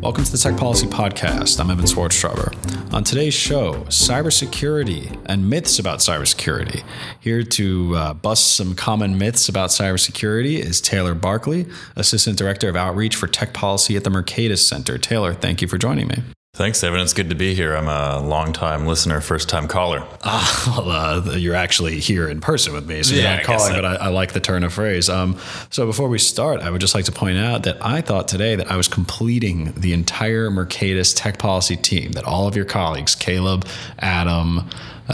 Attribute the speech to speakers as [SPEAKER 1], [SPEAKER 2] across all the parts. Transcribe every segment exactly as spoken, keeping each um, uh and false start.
[SPEAKER 1] Welcome to the Tech Policy Podcast. I'm Evan Swartztraber. On today's show, cybersecurity and myths about cybersecurity. Here to uh, bust some common myths about cybersecurity is Taylor Barkley, Assistant Director of Outreach for Tech Policy at the Mercatus Center. Taylor, thank you for joining me.
[SPEAKER 2] Thanks, Evan. It's good to be here. I'm a long-time listener, first-time caller.
[SPEAKER 1] Uh, well, uh, you're actually here in person with me, so you're
[SPEAKER 2] yeah,
[SPEAKER 1] not calling, but I, I like the turn of phrase. Um, so before we start, I would just like to point out that I thought today that I was completing the entire Mercatus Tech Policy team, that all of your colleagues, Caleb, Adam,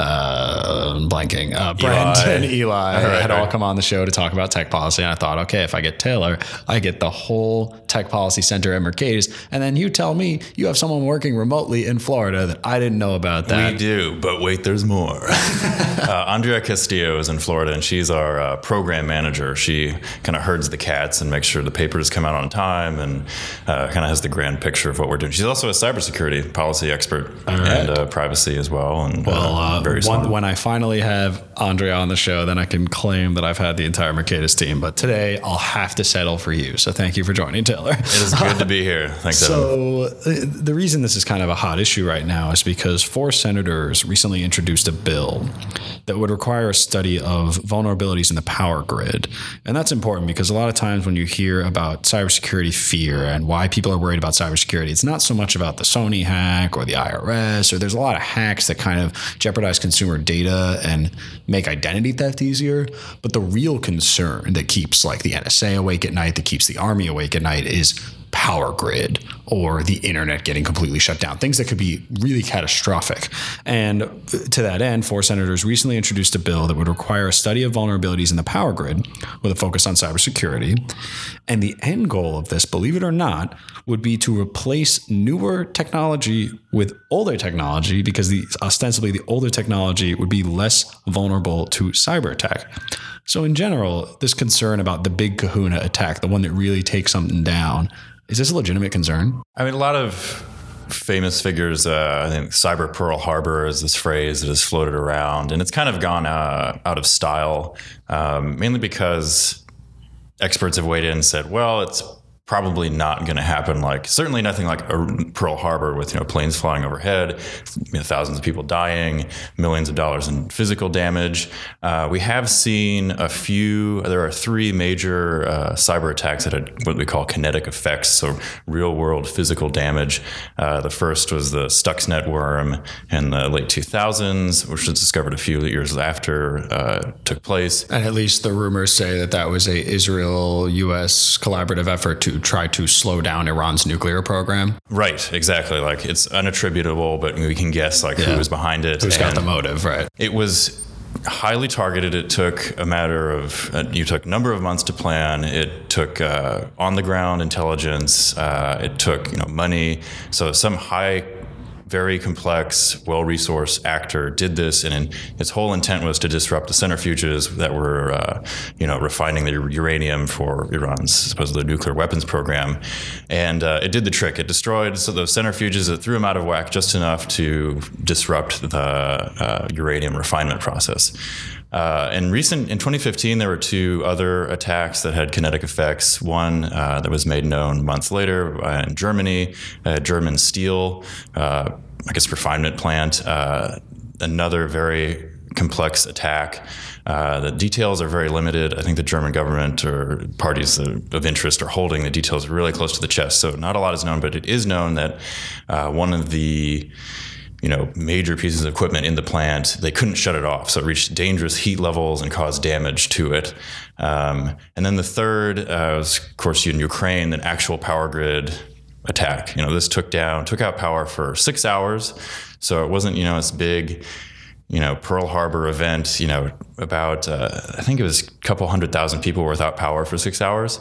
[SPEAKER 1] uh, I'm blanking, uh, Brent
[SPEAKER 2] Eli.
[SPEAKER 1] and Eli
[SPEAKER 2] All right,
[SPEAKER 1] had
[SPEAKER 2] all
[SPEAKER 1] all
[SPEAKER 2] right.
[SPEAKER 1] come on the show to talk about tech policy. And I thought, okay, if I get Taylor, I get the whole Tech Policy Center at Mercatus. And then you tell me you have someone working remotely in Florida that I didn't know about that.
[SPEAKER 2] We do, but wait, there's more. uh, Andrea Castillo is in Florida, and she's our uh, program manager. She kind of herds the cats and makes sure the papers come out on time and uh, kind of has the grand picture of what we're doing. She's also a cybersecurity policy expert
[SPEAKER 1] All right.
[SPEAKER 2] and uh, privacy as well. And
[SPEAKER 1] Well,
[SPEAKER 2] uh,
[SPEAKER 1] uh,
[SPEAKER 2] very
[SPEAKER 1] when,
[SPEAKER 2] solid.
[SPEAKER 1] when I finally have Andrea on the show, then I can claim that I've had the entire Mercatus team. But today, I'll have to settle for you. So thank you for joining, Taylor.
[SPEAKER 2] It is good to be here. Thanks, Evan.
[SPEAKER 1] So uh, the reason this is kind of a hot issue right now is because four senators recently introduced a bill that would require a study of vulnerabilities in the power grid. And that's important because a lot of times when you hear about cybersecurity fear and why people are worried about cybersecurity, it's not so much about the Sony hack or the I R S, or there's a lot of hacks that kind of jeopardize consumer data and make identity theft easier. But the real concern that keeps like the N S A awake at night, that keeps the Army awake at night is power grid or the internet getting completely shut down, things that could be really catastrophic. And to that end, four senators recently introduced a bill that would require a study of vulnerabilities in the power grid with a focus on cybersecurity. And the end goal of this, believe it or not, would be to replace newer technology with older technology, because the ostensibly the older technology would be less vulnerable to cyber attack. So in general, this concern about the big kahuna attack, the one that really takes something down, is this a legitimate concern?
[SPEAKER 2] I mean, a lot of famous figures, uh, I think Cyber Pearl Harbor is this phrase that has floated around, and it's kind of gone uh, out of style, um, mainly because experts have weighed in and said, well, it's probably not going to happen. Like certainly nothing like a Pearl Harbor with, you know, planes flying overhead, you know, thousands of people dying, millions of dollars in physical damage. Uh, we have seen a few. There are three major uh, cyber attacks that had what we call kinetic effects, so real world physical damage. Uh, the first was the Stuxnet worm in the late two thousands, which was discovered a few years after uh, took place.
[SPEAKER 1] And at least the rumors say that that was a Israel U S collaborative effort to try to slow down Iran's nuclear program.
[SPEAKER 2] Right, exactly. Like it's unattributable, but we can guess like
[SPEAKER 1] Yeah.
[SPEAKER 2] who was behind it.
[SPEAKER 1] Who's got
[SPEAKER 2] And
[SPEAKER 1] the motive, right?
[SPEAKER 2] It was highly targeted. It took a matter of, uh, you took a number of months to plan. It took uh, on the ground intelligence. Uh, it took, you know, money. So some high, very complex, well-resourced actor did this, and in, its whole intent was to disrupt the centrifuges that were, uh, you know, refining the uranium for Iran's supposedly nuclear weapons program. And uh, it did the trick. It destroyed so those centrifuges. It threw them out of whack just enough to disrupt the uh, uranium refinement process. Uh, in recent, in twenty fifteen, there were two other attacks that had kinetic effects. One uh, that was made known months later uh, in Germany, a German steel, uh, I guess, refinement plant. Uh, another very complex attack. Uh, the details are very limited. I think the German government or parties of interest are holding the details really close to the chest. So not a lot is known, but it is known that uh, one of the you know, major pieces of equipment in the plant, they couldn't shut it off. So it reached dangerous heat levels and caused damage to it. Um, and then the third uh, was, of course, in Ukraine, an actual power grid attack. You know, this took down, took out power for six hours. So it wasn't, you know, this big, you know, Pearl Harbor event, you know, about, uh, I think it was a couple hundred thousand people were without power for six hours.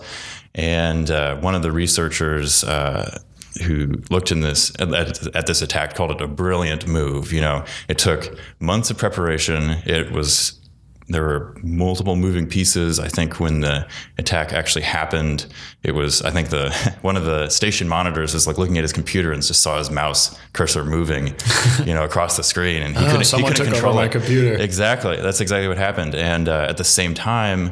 [SPEAKER 2] And uh, one of the researchers, uh, who looked in this at, at this attack called it a brilliant move. You know, it took months of preparation. It was there were multiple moving pieces. I think when the attack actually happened, it was I think the one of the station monitors was like looking at his computer and just saw his mouse cursor moving, you know, across the screen, and he
[SPEAKER 1] oh,
[SPEAKER 2] couldn't.
[SPEAKER 1] Someone
[SPEAKER 2] he couldn't
[SPEAKER 1] took
[SPEAKER 2] control
[SPEAKER 1] over my
[SPEAKER 2] it.
[SPEAKER 1] computer.
[SPEAKER 2] Exactly, that's exactly what happened. And uh, at the same time,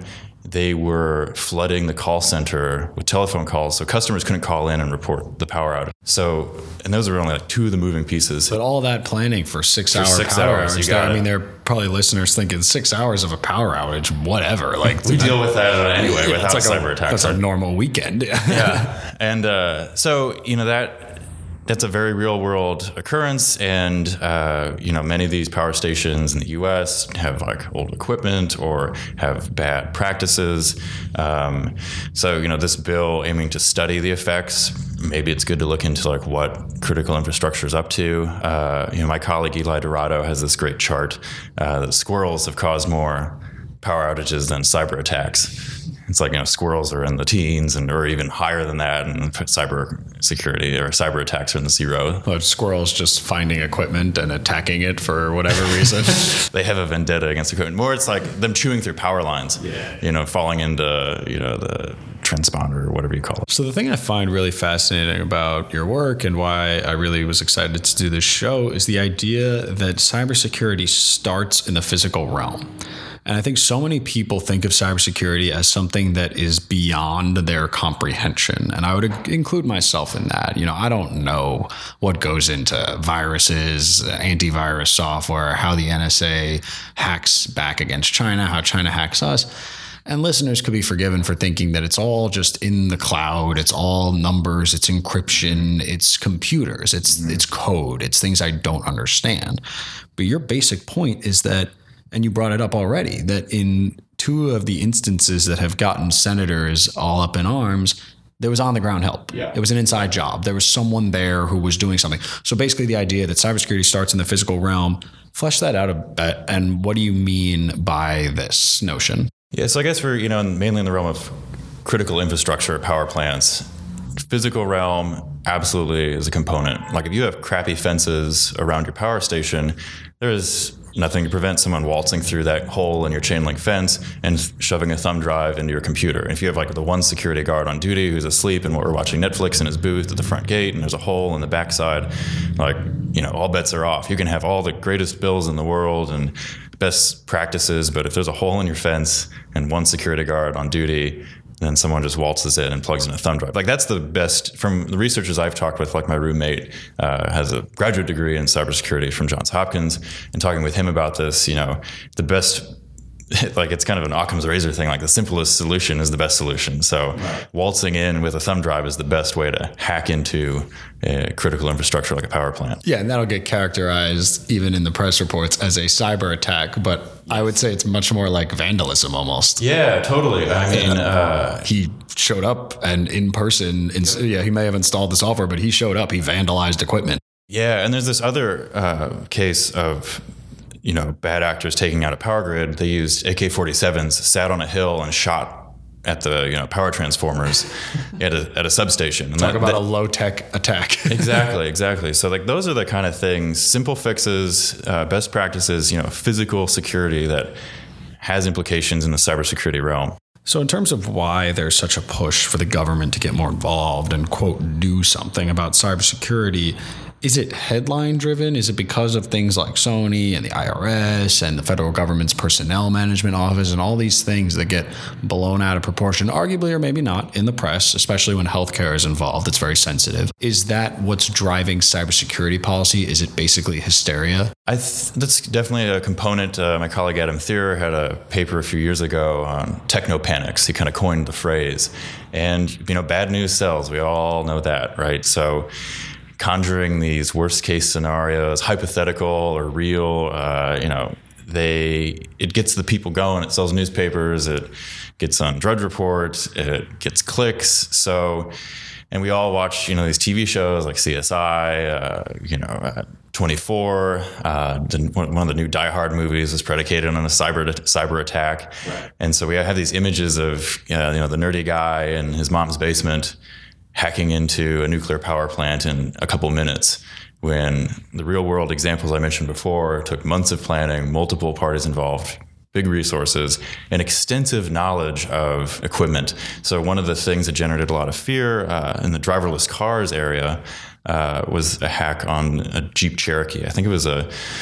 [SPEAKER 2] they were flooding the call center with telephone calls, so customers couldn't call in and report the power outage. So, and those were only like two of the moving pieces.
[SPEAKER 1] But all that planning for six
[SPEAKER 2] for
[SPEAKER 1] hour
[SPEAKER 2] six
[SPEAKER 1] power
[SPEAKER 2] hours,
[SPEAKER 1] outage.
[SPEAKER 2] you got
[SPEAKER 1] I mean,
[SPEAKER 2] it.
[SPEAKER 1] there are probably listeners thinking six hours of a power outage, whatever. Like
[SPEAKER 2] we deal with that anyway
[SPEAKER 1] yeah,
[SPEAKER 2] without
[SPEAKER 1] like
[SPEAKER 2] cyber
[SPEAKER 1] a,
[SPEAKER 2] attacks.
[SPEAKER 1] That's a normal weekend.
[SPEAKER 2] Yeah, and uh, so you know that. That's a very real world occurrence, and uh, you know many of these power stations in the U S have like old equipment or have bad practices. Um, so you know this bill aiming to study the effects. Maybe it's good to look into like what critical infrastructure is up to. Uh, you know, my colleague Eli Dorado has this great chart uh, that squirrels have caused more power outages than cyber attacks. It's like, you know, squirrels are in the teens and or even higher than that, and cyber security or cyber attacks are in the zero.
[SPEAKER 1] Well, squirrels just finding equipment and attacking it for whatever reason.
[SPEAKER 2] They have a vendetta against equipment. More, it's like them chewing through power lines,
[SPEAKER 1] yeah.
[SPEAKER 2] you know, falling into, you know, the transponder or whatever you call it.
[SPEAKER 1] So the thing I find really fascinating about your work and why I really was excited to do this show is the idea that cybersecurity starts in the physical realm. And I think so many people think of cybersecurity as something that is beyond their comprehension. And I would include myself in that. You know, I don't know what goes into viruses, antivirus software, how the N S A hacks back against China, how China hacks us. And listeners could be forgiven for thinking that it's all just in the cloud. It's all numbers. It's encryption. It's computers. It's it's code. It's things I don't understand. But your basic point is that, and you brought it up already, that in two of the instances that have gotten senators all up in arms, there was on-the-ground help.
[SPEAKER 2] Yeah.
[SPEAKER 1] It was an inside job. There was someone there who was doing something. So basically the idea that cybersecurity starts in the physical realm, flesh that out a bit. And what do you mean by this notion?
[SPEAKER 2] Yeah, so I guess we're, you know, mainly in the realm of critical infrastructure, power plants. Physical realm absolutely is a component. Like if you have crappy fences around your power station, there's nothing to prevent someone waltzing through that hole in your chain link fence and shoving a thumb drive into your computer. And if you have like the one security guard on duty who's asleep and we're watching Netflix in his booth at the front gate and there's a hole in the backside, like, you know, all bets are off. You can have all the greatest bills in the world and best practices, but if there's a hole in your fence and one security guard on duty, then someone just waltzes in and plugs in a thumb drive. Like that's the best, from the researchers I've talked with, like my roommate uh, has a graduate degree in cybersecurity from Johns Hopkins, and talking with him about this, you know, the best, like it's kind of an Occam's razor thing, like the simplest solution is the best solution. So right. Waltzing in with a thumb drive is the best way to hack into a critical infrastructure like a power plant.
[SPEAKER 1] Yeah, and that'll get characterized even in the press reports as a cyber attack, but yes. I would say it's much more like vandalism almost.
[SPEAKER 2] Yeah, totally. I mean, uh,
[SPEAKER 1] he showed up and in person, in, yeah, he may have installed the software, but he showed up, he vandalized equipment.
[SPEAKER 2] Yeah, and there's this other uh, case of, you know, bad actors taking out a power grid. They used A K forty-sevens, sat on a hill and shot at the, you know, power transformers at a at a substation. And
[SPEAKER 1] Talk
[SPEAKER 2] that,
[SPEAKER 1] about
[SPEAKER 2] that,
[SPEAKER 1] a low tech attack.
[SPEAKER 2] Exactly, exactly. So like those are the kind of things, simple fixes, uh, best practices, you know, physical security that has implications in the cybersecurity realm.
[SPEAKER 1] So in terms of why there's such a push for the government to get more involved and, quote, do something about cybersecurity, is it headline driven? Is it because of things like Sony and the I R S and the federal government's personnel management office and all these things that get blown out of proportion, arguably or maybe not, in the press, especially when healthcare is involved? It's very sensitive. Is that what's driving cybersecurity policy? Is it basically hysteria?
[SPEAKER 2] I th- that's definitely a component. Uh, my colleague Adam Thierer had a paper a few years ago on technopanics. He kind of coined the phrase. And, you know, bad news sells. We all know that, right? So conjuring these worst case scenarios, hypothetical or real, uh, you know, they it gets the people going. It sells newspapers. It gets on Drudge Report. It gets clicks. So, and we all watch, you know, these T V shows like C S I, uh, you know, uh, twenty-four. Uh, one of the new Die Hard movies is predicated on a cyber cyber attack, right. And so we have these images of uh, you know the nerdy guy in his mom's basement hacking into a nuclear power plant in a couple minutes, when the real world examples I mentioned before took months of planning, multiple parties involved, big resources, and extensive knowledge of equipment. So one of the things that generated a lot of fear uh, in the driverless cars area uh, was a hack on a Jeep Cherokee. I think it was a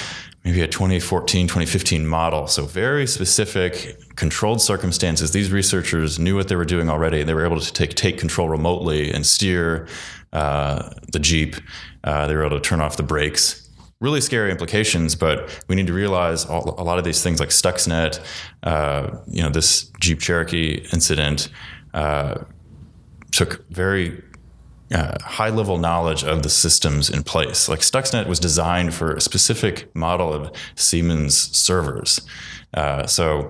[SPEAKER 2] maybe a twenty fourteen, twenty fifteen model. So very specific, controlled circumstances. These researchers knew what they were doing already. They were able to take take control remotely and steer uh, the Jeep. Uh, they were able to turn off the brakes. Really scary implications, but we need to realize all, a lot of these things like Stuxnet, uh, you know, this Jeep Cherokee incident uh, took very uh, high-level knowledge of the systems in place. Like Stuxnet was designed for a specific model of Siemens servers. Uh, so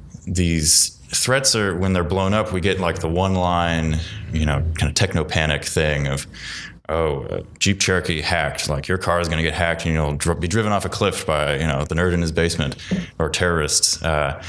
[SPEAKER 2] these threats are, when they're blown up, we get like the one-line, you know, kind of techno-panic thing of, oh, uh, Jeep Cherokee hacked, like your car is going to get hacked and you'll dr- be driven off a cliff by, you know, the nerd in his basement or terrorists. Uh,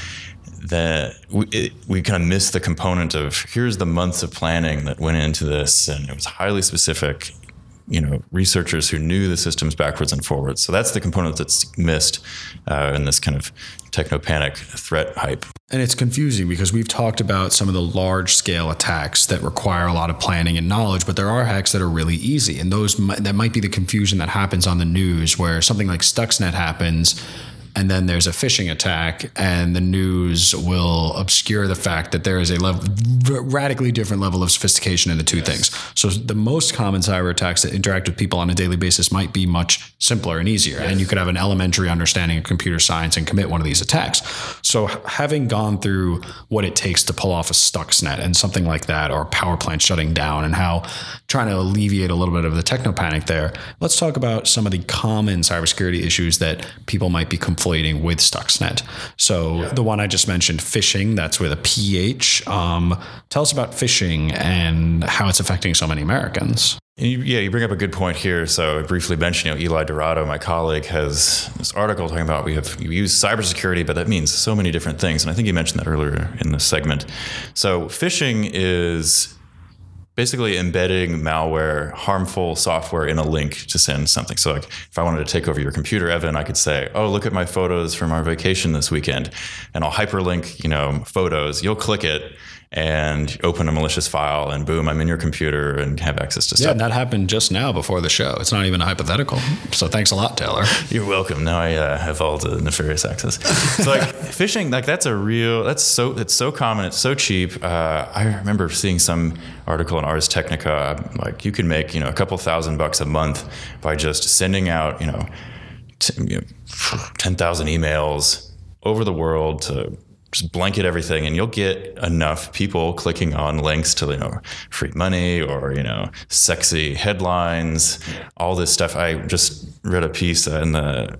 [SPEAKER 2] that we, it, we kind of miss the component of here's the months of planning that went into this, and it was highly specific, you know, researchers who knew the systems backwards and forwards. So that's the component that's missed uh, in this kind of techno-panic threat hype.
[SPEAKER 1] And it's confusing because we've talked about some of the large-scale attacks that require a lot of planning and knowledge, but there are hacks that are really easy. And those that might be the confusion that happens on the news, where something like Stuxnet happens, and then there's a phishing attack, and the news will obscure the fact that there is a level, radically different level of sophistication in the two yes. things. So the most common cyber attacks that interact with people on a daily basis might be much simpler and easier, yes. and you could have an elementary understanding of computer science and commit one of these attacks. So having gone through what it takes to pull off a Stuxnet and something like that, or a power plant shutting down, and how trying to alleviate a little bit of the techno-panic there, let's talk about some of the common cybersecurity issues that people might be conflating with Stuxnet. So yeah. the one I just mentioned, phishing, that's with a P H. Um, tell us about phishing and how it's affecting so many Americans.
[SPEAKER 2] You, yeah, you bring up a good point here. So I briefly mentioned, you know, Eli Dourado, my colleague, has this article talking about we have you use cybersecurity, but that means so many different things. And I think you mentioned that earlier in this segment. So phishing is basically embedding malware, harmful software in a link to send something. So like if I wanted to take over your computer, Evan, I could say, oh, look at my photos from our vacation this weekend. And I'll hyperlink, you know, photos. You'll click it and open a malicious file, and boom, I'm in your computer and have access to stuff.
[SPEAKER 1] Yeah, and that happened just now before the show. It's not even a hypothetical. So thanks a lot, Taylor.
[SPEAKER 2] You're welcome. Now I uh, have all the nefarious access. So like phishing, like that's a real, that's so, it's so common. It's so cheap. Uh, I remember seeing some article in Ars Technica, like you can make, you know, a couple thousand bucks a month by just sending out, you know, t- you know ten thousand emails over the world to just blanket everything, and you'll get enough people clicking on links to, you know, free money or, you know, sexy headlines, all this stuff. I just read a piece in the,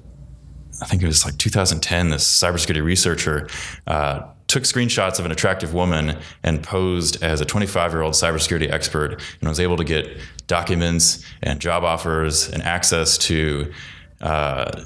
[SPEAKER 2] I think it was like two thousand ten, this cybersecurity researcher uh, took screenshots of an attractive woman and posed as a twenty-five-year-old cybersecurity expert, and was able to get documents and job offers and access to uh,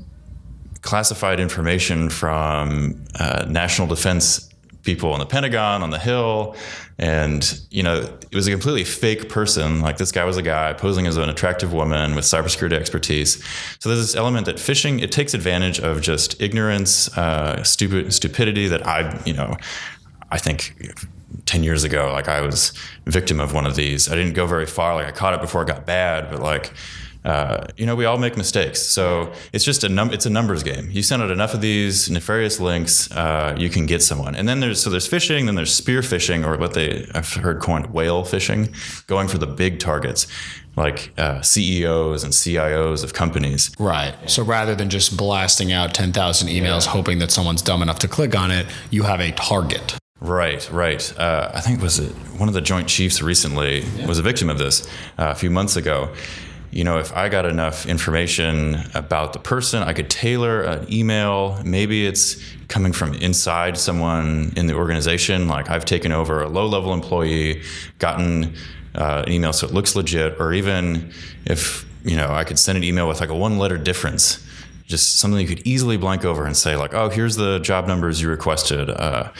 [SPEAKER 2] classified information from uh, national defense people in the Pentagon, on the Hill. And, you know, it was a completely fake person. Like this guy was a guy posing as an attractive woman with cybersecurity expertise. So there's this element that phishing, it takes advantage of just ignorance, uh, stupid stupidity that I, you know, I think ten years ago, like I was a victim of one of these. I didn't go very far. Like I caught it before it got bad, but like, Uh, you know, we all make mistakes. So it's just a num- it's a numbers game. You send out enough of these nefarious links, uh, you can get someone. And then there's, so there's phishing, then there's spear phishing, or what they, I've heard coined whale phishing, going for the big targets, like uh, C E Os and C I Os of companies.
[SPEAKER 1] Right. So rather than just blasting out ten thousand emails, yeah. hoping that someone's dumb enough to click on it, you have a target.
[SPEAKER 2] Right, right. Uh, I think was it one of the Joint Chiefs recently yeah. was a victim of this uh, a few months ago. You know, if I got enough information about the person, I could tailor an email. Maybe it's coming from inside someone in the organization. Like I've taken over a low-level employee, gotten uh, an email so it looks legit. Or even if, you know, I could send an email with like a one-letter difference, just something you could easily blank over and say like, oh, here's the job numbers you requested. Uh,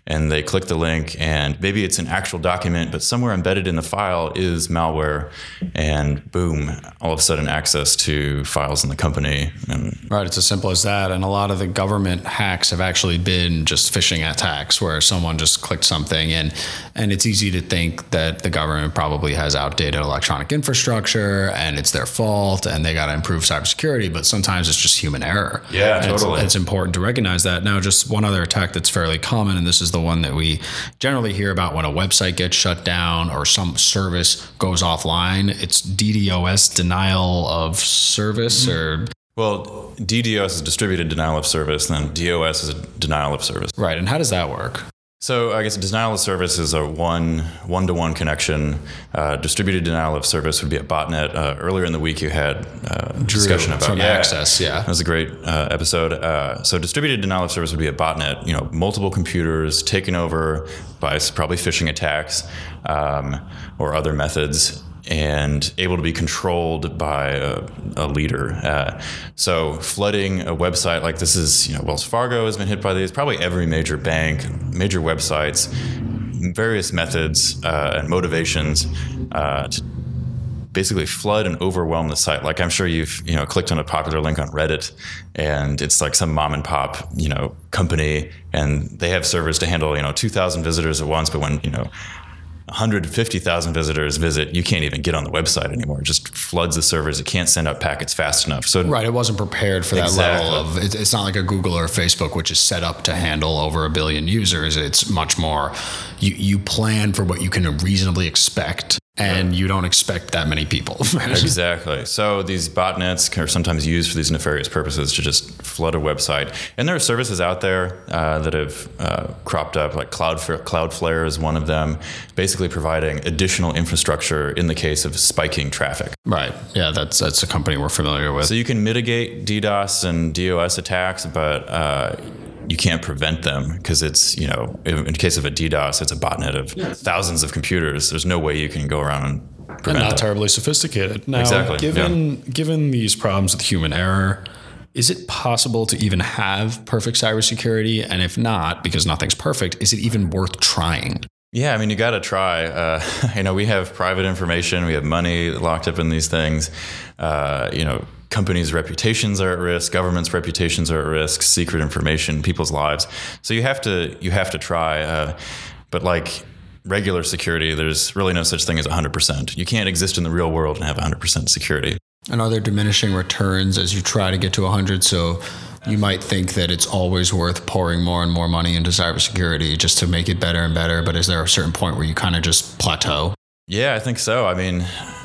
[SPEAKER 2] and they click the link, and maybe it's an actual document, but somewhere embedded in the file is malware, and boom, all of a sudden access to files in the company. And
[SPEAKER 1] right, it's as simple as that. And a lot of the government hacks have actually been just phishing attacks where someone just clicked something, and and it's easy to think that the government probably has outdated electronic infrastructure and it's their fault and they got to improve cybersecurity, but sometimes it's just human error.
[SPEAKER 2] Yeah,
[SPEAKER 1] and
[SPEAKER 2] totally.
[SPEAKER 1] It's, it's important to recognize that. Now, just one other attack that's fairly common, and this is the one that we generally hear about when a website gets shut down or some service goes offline. It's D DoS, denial of service, mm-hmm. or
[SPEAKER 2] well, D DoS is distributed denial of service, and then D O S is a denial of service.
[SPEAKER 1] Right, and how does that work?
[SPEAKER 2] So I guess denial of service is a one one-to-one connection. Uh, distributed denial of service would be a botnet. Uh, earlier in the week, you had uh, a discussion about
[SPEAKER 1] from
[SPEAKER 2] yeah,
[SPEAKER 1] Access. Yeah,
[SPEAKER 2] that was a great uh, episode. Uh, so distributed denial of service would be a botnet. You know, multiple computers taken over by probably phishing attacks um, or other methods, and able to be controlled by a, a leader. Uh, so flooding a website like this is, you know, Wells Fargo has been hit by these, probably every major bank, major websites, various methods uh, and motivations uh, to basically flood and overwhelm the site. Like I'm sure you've, you know, clicked on a popular link on Reddit, and it's like some mom and pop, you know, company, and they have servers to handle, you know, two thousand visitors at once, but when, you know, one hundred fifty thousand visitors visit, you can't even get on the website anymore. It just floods the servers. It can't send out packets fast enough. So
[SPEAKER 1] right, it wasn't prepared for that
[SPEAKER 2] exactly.
[SPEAKER 1] level of. It, it's not like a Google or a Facebook, which is set up to handle over a billion users. It's much more. You you plan for what you can reasonably expect, and you don't expect that many people.
[SPEAKER 2] Exactly. So these botnets are sometimes used for these nefarious purposes to just flood a website. And there are services out there uh, that have uh, cropped up, like Cloudflare, Cloudflare is one of them, basically providing additional infrastructure in the case of spiking traffic.
[SPEAKER 1] Right. Yeah, that's that's a company we're familiar with.
[SPEAKER 2] So you can mitigate DDoS and DOS attacks, but uh, you can't prevent them because it's, you know, in case of a DDoS, it's a botnet of yes. thousands of computers. There's no way you can go around and prevent
[SPEAKER 1] and not
[SPEAKER 2] them.
[SPEAKER 1] Terribly sophisticated. Now,
[SPEAKER 2] exactly.
[SPEAKER 1] given
[SPEAKER 2] yeah.
[SPEAKER 1] given these problems with human error, is it possible to even have perfect cybersecurity? And if not, because nothing's perfect, is it even worth trying?
[SPEAKER 2] Yeah, I mean, you got to try. Uh, you know, we have private information, we have money locked up in these things. Uh, you know, companies' reputations are at risk, governments' reputations are at risk, secret information, people's lives. So you have to you have to try. Uh, but like regular security, there's really no such thing as one hundred percent. You can't exist in the real world and have one hundred percent security.
[SPEAKER 1] And are there diminishing returns as you try to get to one hundred? So you might think that it's always worth pouring more and more money into cybersecurity just to make it better and better. But is there a certain point where you kind of just plateau?
[SPEAKER 2] Yeah, I think so. I mean,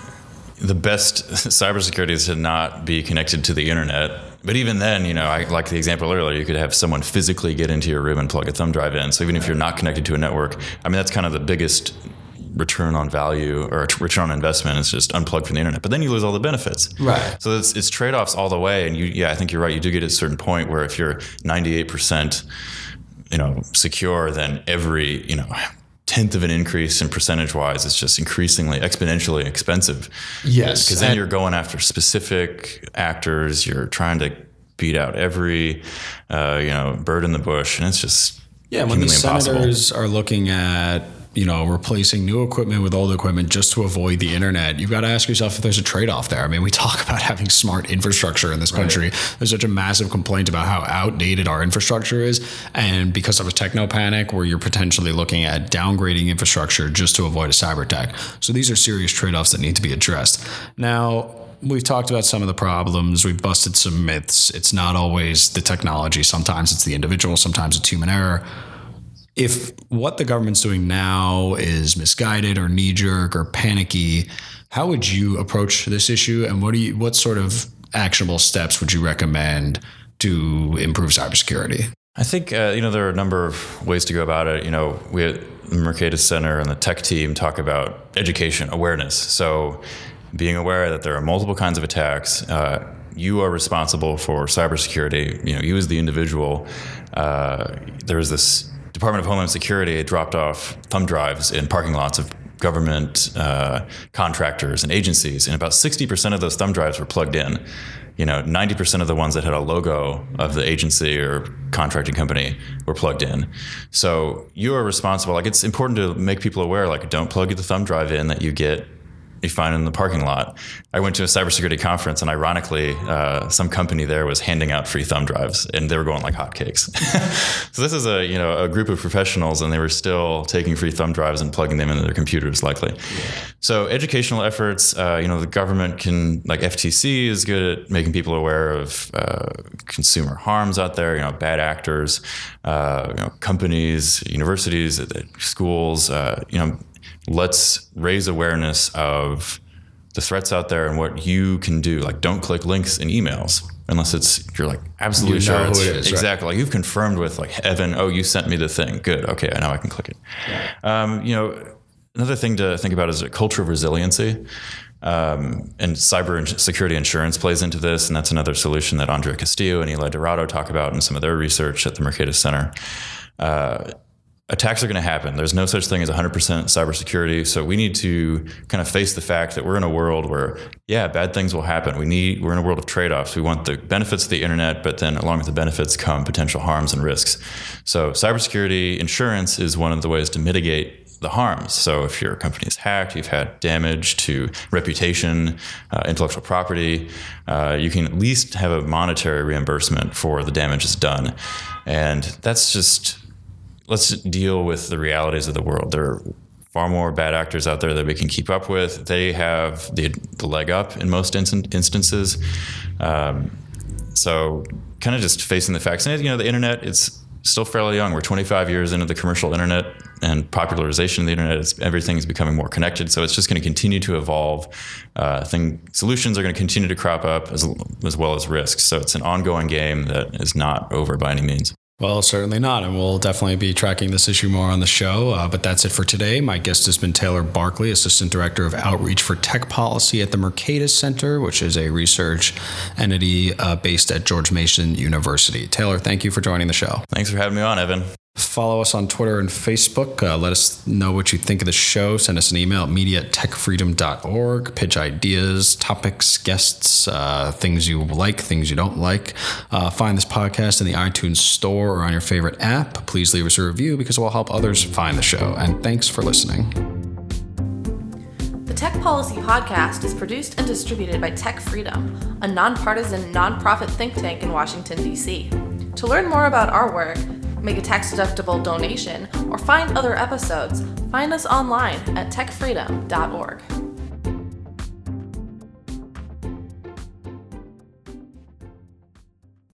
[SPEAKER 2] the best cybersecurity is to not be connected to the internet. But even then, you know, I, like the example earlier, you could have someone physically get into your room and plug a thumb drive in. So even if you're not connected to a network, I mean, that's kind of the biggest return on value or return on investment is just unplug from the internet. But then you lose all the benefits.
[SPEAKER 1] Right.
[SPEAKER 2] So it's, it's trade-offs all the way. And you, yeah, I think you're right. You do get at a certain point where if you're ninety-eight percent, you know, secure, then every, you know, tenth of an increase in percentage-wise is just increasingly exponentially expensive.
[SPEAKER 1] Yes.
[SPEAKER 2] Because then you're going after specific actors. You're trying to beat out every, uh, you know, bird in the bush. And it's just
[SPEAKER 1] yeah, when the senators are looking at, you know, replacing new equipment with old equipment just to avoid the internet, you've got to ask yourself if there's a trade-off there. I mean, we talk about having smart infrastructure in this country. Right. There's such a massive complaint about how outdated our infrastructure is. And because of a techno panic where you're potentially looking at downgrading infrastructure just to avoid a cyber attack. So these are serious trade-offs that need to be addressed. Now, we've talked about some of the problems. We've busted some myths. It's not always the technology. Sometimes it's the individual. Sometimes it's human error. If what the government's doing now is misguided or knee-jerk or panicky, how would you approach this issue? And what do you, what sort of actionable steps would you recommend to improve cybersecurity?
[SPEAKER 2] I think, uh, you know, there are a number of ways to go about it. You know, we at the Mercatus Center and the tech team talk about education, awareness. So being aware that there are multiple kinds of attacks. Uh, you are responsible for cybersecurity. You know, you as the individual. Uh, there was this Department of Homeland Security dropped off thumb drives in parking lots of government uh, contractors and agencies, and about sixty percent of those thumb drives were plugged in. You know, ninety percent of the ones that had a logo of the agency or contracting company were plugged in. So you are responsible. Like, it's important to make people aware, like, don't plug the thumb drive in that you get you find in the parking lot. I went to a cybersecurity conference, and ironically, uh, some company there was handing out free thumb drives, and they were going like hotcakes. So this is a you know a group of professionals, and they were still taking free thumb drives and plugging them into their computers, likely. Yeah. So educational efforts, uh, you know, the government can, like F T C is good at making people aware of uh, consumer harms out there. You know, bad actors, uh, you know, companies, universities, schools. Uh, you know. Let's raise awareness of the threats out there and what you can do. Like, don't click links in emails unless it's you're like absolutely
[SPEAKER 1] you
[SPEAKER 2] sure
[SPEAKER 1] know
[SPEAKER 2] it's
[SPEAKER 1] who it is,
[SPEAKER 2] exactly.
[SPEAKER 1] Right?
[SPEAKER 2] Like, you've confirmed with like Evan. Oh, you sent me the thing. Good. Okay, I know I can click it. Yeah. Um, you know, another thing to think about is a culture of resiliency. Um, and cyber security insurance plays into this, and that's another solution that Andrea Castillo and Eli Dorado talk about in some of their research at the Mercatus Center. Uh, Attacks are going to happen. There's no such thing as one hundred percent cybersecurity. So we need to kind of face the fact that we're in a world where, yeah, bad things will happen. We need, we're in a world of trade-offs. We want the benefits of the internet, but then along with the benefits come potential harms and risks. So cybersecurity insurance is one of the ways to mitigate the harms. So if your company is hacked, you've had damage to reputation, uh, intellectual property, uh, you can at least have a monetary reimbursement for the damages done. And that's just... Let's deal with the realities of the world. There are far more bad actors out there that we can keep up with. They have the, the leg up in most instant, instances. Um, so kind of just facing the facts. And, you know, the internet, it's still fairly young. We're twenty-five years into the commercial internet and popularization of the internet. It's, everything is becoming more connected. So it's just going to continue to evolve. Uh, thing, solutions are going to continue to crop up as, as well as risks. So it's an ongoing game that is not over by any means.
[SPEAKER 1] Well, certainly not. And we'll definitely be tracking this issue more on the show. Uh, but that's it for today. My guest has been Taylor Barkley, Assistant Director of Outreach for Tech Policy at the Mercatus Center, which is a research entity uh, based at George Mason University. Taylor, thank you for joining the show.
[SPEAKER 2] Thanks for having me on, Evan.
[SPEAKER 1] Follow us on Twitter and Facebook. Uh, let us know what you think of the show. Send us an email at media at tech freedom dot org. Pitch ideas, topics, guests, uh, things you like, things you don't like. Uh, find this podcast in the iTunes store or on your favorite app. Please leave us a review because it will help others find the show. And thanks for listening.
[SPEAKER 3] The Tech Policy Podcast is produced and distributed by Tech Freedom, a nonpartisan, nonprofit think tank in Washington, D C. To learn more about our work, make a tax-deductible donation, or find other episodes, find us online at tech freedom dot org.